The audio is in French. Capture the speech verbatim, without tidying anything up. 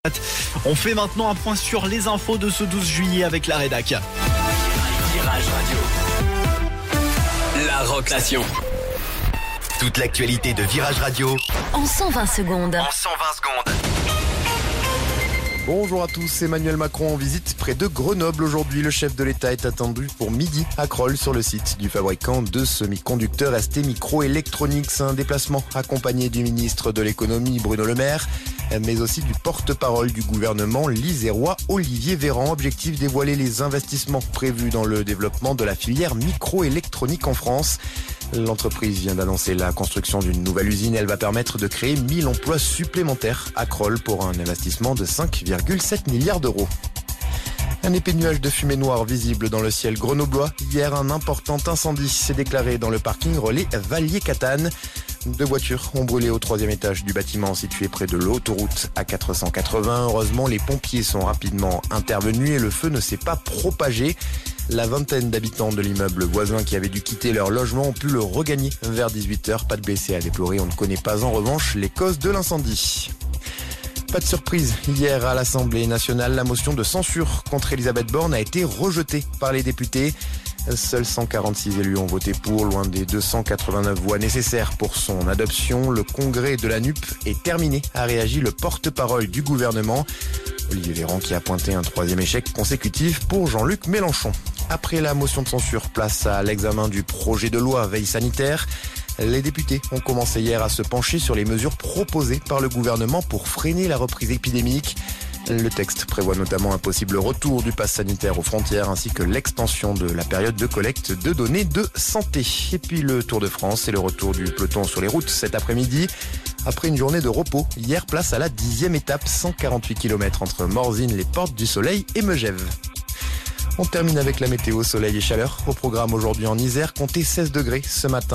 On fait maintenant un point sur les infos de ce douze juillet avec la rédac. Virage Radio. La rotation. Toute l'actualité de Virage Radio en cent vingt secondes. En cent vingt secondes. Bonjour à tous, Emmanuel Macron en visite près de Grenoble aujourd'hui. Le chef de l'État est attendu pour midi à Crolles sur le site du fabricant de semi-conducteurs S T Microelectronics. Un déplacement accompagné du ministre de l'économie Bruno Le Maire, mais aussi du porte-parole du gouvernement l'Isérois Olivier Véran. Objectif: dévoiler les investissements prévus dans le développement de la filière microélectronique en France. L'entreprise vient d'annoncer la construction d'une nouvelle usine. Elle va permettre de créer mille emplois supplémentaires à Crolles pour un investissement de cinq virgule sept milliards d'euros. Un épais nuage de fumée noire visible dans le ciel grenoblois. Hier, un important incendie s'est déclaré dans le parking relais Vallier-Catane. Deux voitures ont brûlé au troisième étage du bâtiment situé près de l'autoroute A quatre cent quatre-vingts. Heureusement, les pompiers sont rapidement intervenus et le feu ne s'est pas propagé. La vingtaine d'habitants de l'immeuble voisin qui avaient dû quitter leur logement ont pu le regagner vers dix-huit heures. Pas de blessés à déplorer. On ne connaît pas en revanche les causes de l'incendie. Pas de surprise, hier à l'Assemblée nationale, la motion de censure contre Elisabeth Borne a été rejetée par les députés. Seuls cent quarante-six élus ont voté pour, loin des deux cent quatre-vingt-neuf voix nécessaires pour son adoption. Le congrès de la N U P est terminé, a réagi le porte-parole du gouvernement, Olivier Véran, qui a pointé un troisième échec consécutif pour Jean-Luc Mélenchon. Après la motion de censure, place à l'examen du projet de loi veille sanitaire. Les députés ont commencé hier à se pencher sur les mesures proposées par le gouvernement pour freiner la reprise épidémique. Le texte prévoit notamment un possible retour du pass sanitaire aux frontières ainsi que l'extension de la période de collecte de données de santé. Et puis le Tour de France et le retour du peloton sur les routes cet après-midi. Après une journée de repos, hier place à la dixième étape, cent quarante-huit kilomètres entre Morzine, les Portes du Soleil et Megève. On termine avec la météo, soleil et chaleur. Au programme aujourd'hui en Isère, comptez seize degrés ce matin.